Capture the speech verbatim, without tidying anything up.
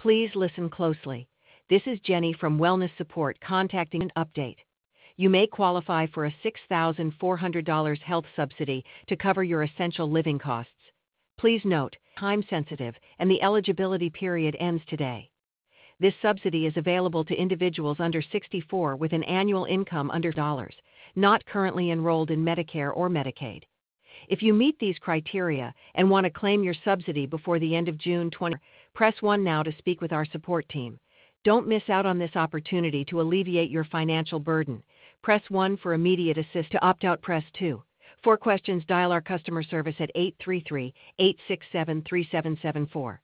Please listen closely. This is Jenny from Wellness Support contacting an update. You may qualify for a six thousand four hundred dollars health subsidy to cover your essential living costs. Please note, time sensitive, and the eligibility period ends today. This subsidy is available to individuals under sixty-four with an annual income under dollars, not currently enrolled in Medicare or Medicaid. If you meet these criteria and want to claim your subsidy before the end of June twentieth, press one now to speak with our support team. Don't miss out on this opportunity to alleviate your financial burden. Press one for immediate assist. To opt out, press two. For questions, dial our customer service at eight three three, eight six seven, three seven seven four.